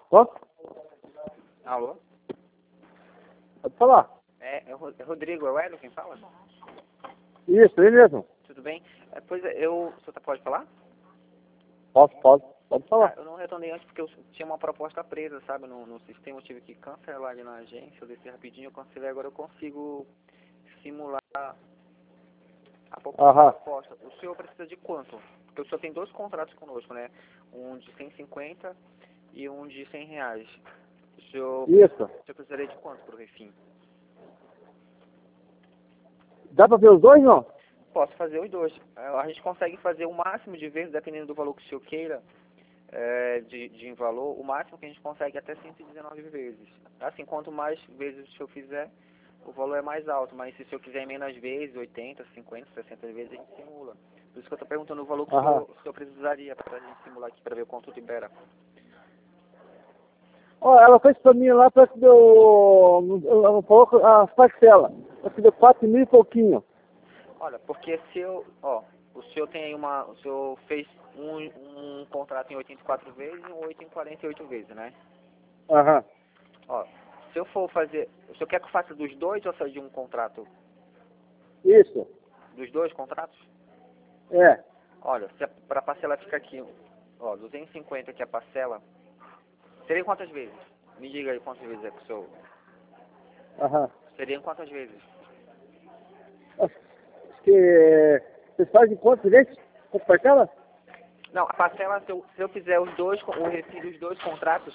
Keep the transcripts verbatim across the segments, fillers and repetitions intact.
Ó, Alô? pode falar. É, é o Ro- é Rodrigo, é o Hélio quem fala? Isso, ele mesmo. Tudo bem? É, pois é, eu... O senhor tá- pode falar? Posso, pode, pode Tá, falar. eu não retornei antes porque eu tinha uma proposta presa, sabe, no, no sistema. Eu tive que cancelar ali na agência, eu desci rapidinho, eu cancelei, agora eu consigo simular a po- Aham. proposta. O senhor precisa de quanto? Porque o senhor tem dois contratos conosco, né? Um de cento e cinquenta e um de cem reais. O senhor, Isso. o senhor precisaria de quanto pro refim? Dá pra ver os dois, não? Posso fazer os dois. É, A gente consegue fazer o máximo de vezes, dependendo do valor que o senhor queira, é, de, de em valor, o máximo que a gente consegue é até cento e dezenove vezes. Assim, quanto mais vezes o senhor fizer, o valor é mais alto, mas se o senhor quiser menos vezes, oitenta, cinquenta, sessenta vezes, a gente simula. Por isso que eu estou perguntando o valor que o Aham. senhor, o senhor precisaria para a gente simular aqui, para ver quanto libera. Ó, ela fez pra mim lá, parece que deu... Ela falou que as parcelas. Parece que deu quatro mil e pouquinho. Olha, porque se eu, ó, o senhor tem aí uma, o senhor fez um, um contrato em oitenta e quatro vezes e um oito em quarenta e oito vezes, né? Aham. Ó, se eu for fazer, o senhor quer que eu faça dos dois ou só de um contrato? Isso. Dos dois contratos? É. Olha, se para a parcela ficar aqui, ó, duzentos e cinquenta que é a parcela, seria quantas vezes? Me diga aí quantas vezes é que o senhor... Aham. Seriam quantas vezes? Acho que... Vocês fazem quantos vezes? Quantas parcelas? Não, a parcela, se eu, se eu fizer os dois, o refim dos dois contratos,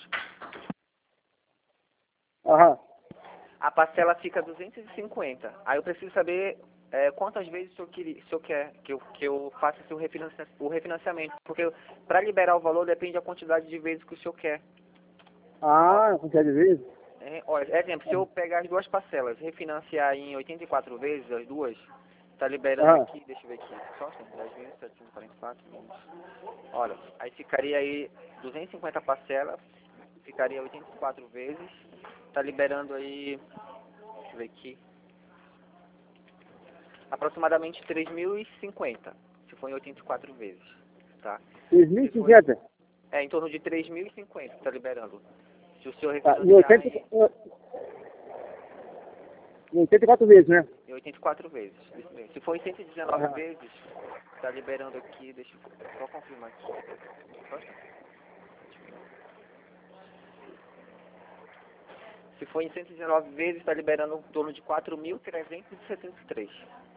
Aham. a parcela fica duzentos e cinquenta. Aí eu preciso saber é, quantas vezes o senhor, queria, o senhor quer que eu, que eu faça esse refinancia, o refinanciamento. Porque para liberar o valor depende da quantidade de vezes que o senhor quer. Ah, quantidade de vezes? É, olha, exemplo, se eu pegar as duas parcelas, refinanciar em oitenta e quatro vezes, as duas, tá liberando Aham. aqui, deixa eu ver aqui, só assim, dez mil setecentos e quarenta e quatro menos. Olha, aí ficaria aí duzentas e cinquenta parcelas, ficaria oitenta e quatro vezes, tá liberando aí, deixa eu ver aqui, aproximadamente três mil e cinquenta, se for em oitenta e quatro vezes, tá? três mil e Se for, cinquenta. é, em torno de três mil e cinquenta tá liberando. Se o senhor Tá, em refinanciar oitenta, em, em oitenta e quatro vezes, né? em oitenta e quatro vezes, isso mesmo. Se for em cento e dezenove Aham. vezes, tá liberando aqui, deixa eu só confirmar aqui. Só um instante. Se for em cento e dezenove vezes, está liberando em torno de quatro mil trezentos e setenta e três.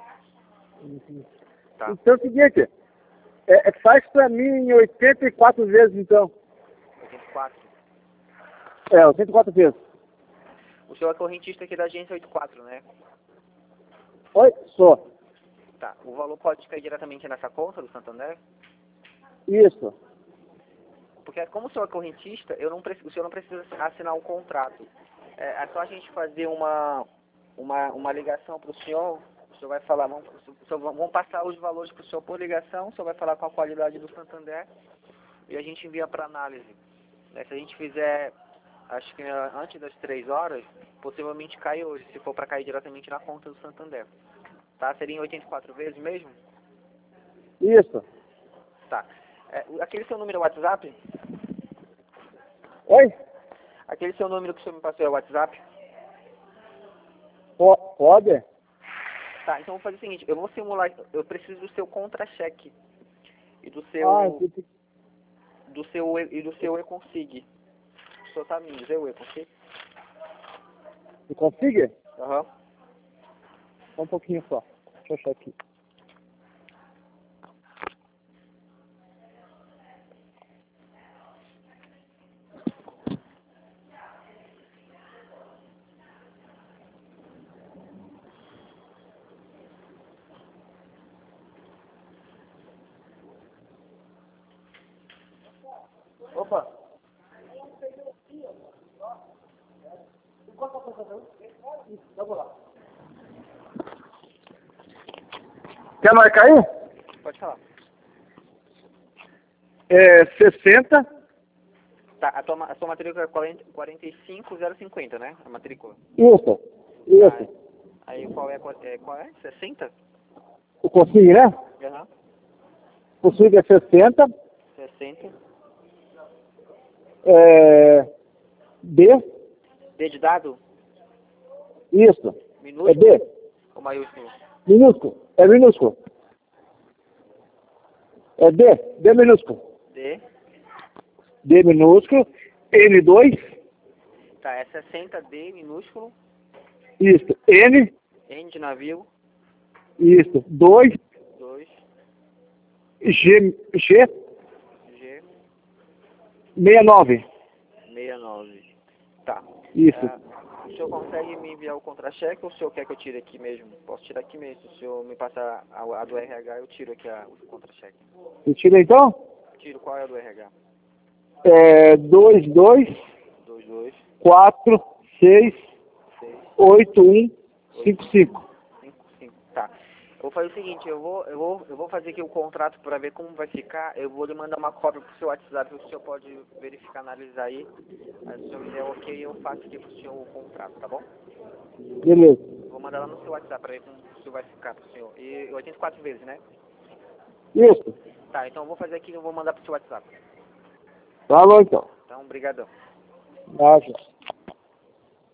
Tá? Então é o seguinte, é, é, faz pra mim em oitenta e quatro vezes, então. oitenta e quatro. É, oitenta e quatro vezes. O senhor é correntista aqui da agência oitenta e quatro, né? Oi? Só. Tá. O valor pode cair diretamente nessa conta do Santander? Isso. Porque como o senhor é correntista, eu não preciso, o senhor não precisa assinar um contrato. É, é só a gente fazer uma, uma, uma ligação para o senhor. O senhor vai falar, vamos, o senhor, vamos passar os valores para o senhor por ligação. O senhor vai falar com a qualidade do Santander e a gente envia para análise. Né? Se a gente fizer, acho que eh, antes das três horas, possivelmente cai hoje, se for para cair diretamente na conta do Santander. Tá? Seria em oitenta e quatro vezes mesmo? Isso. Tá. É, aquele seu número é WhatsApp? Oi? Aquele seu número que o senhor me passou é WhatsApp? Po- Pode? Tá, então vou fazer o seguinte, eu vou simular, eu preciso do seu contra-cheque e do Ah, seu, eu tenho do seu, e do seu e-consig. O senhor tá me dizer o e-consig? Você consegue? Aham. Só um pouquinho só. Deixa eu achar aqui. Opa! Quer marcar aí? Pode falar. É sessenta. Tá, a, tua, ma- a sua matrícula é quarenta, quarenta e cinco zero cinquenta, né? A matrícula. Isso. Tá, Isso. aí qual é, qual é, qual é? sessenta? O consigo, né? Aham. O consigo é sessenta. sessenta. É... D? D de dado? Isso. É Minúsculo D. ou maiúsculo? Minúsculo. É minúsculo. É D. D minúsculo. D. D minúsculo. N dois. Tá, é sessenta D minúsculo. Isso. N. N de navio. Isso. dois. dois. G. G. G. sessenta e nove. sessenta e nove. Tá. Isso. Ah, o senhor consegue me enviar o contra-cheque ou o senhor quer que eu tire aqui mesmo? Posso tirar aqui mesmo. Se o senhor me passar a, a do R H, eu tiro aqui a, o contra-cheque. Você tira então? Tiro qual é a do R H? É dois, dois, dois, dois, quatro, seis, seis, oito, um, cinco, cinco. cinco, cinco. Tá. Eu vou fazer o seguinte, eu vou, eu vou, eu vou fazer aqui o contrato para ver como vai ficar. Eu vou lhe mandar uma cópia pro seu WhatsApp, o senhor pode verificar, analisar aí. Aí, se o senhor me der ok, eu faço aqui pro senhor o contrato, tá bom? Beleza. Vou mandar lá no seu WhatsApp para ver como o senhor vai ficar pro senhor. E oitenta e quatro vezes, né? Isso. Tá, então eu vou fazer aqui e eu vou mandar pro seu WhatsApp. Falou então. Então, brigadão. Acho.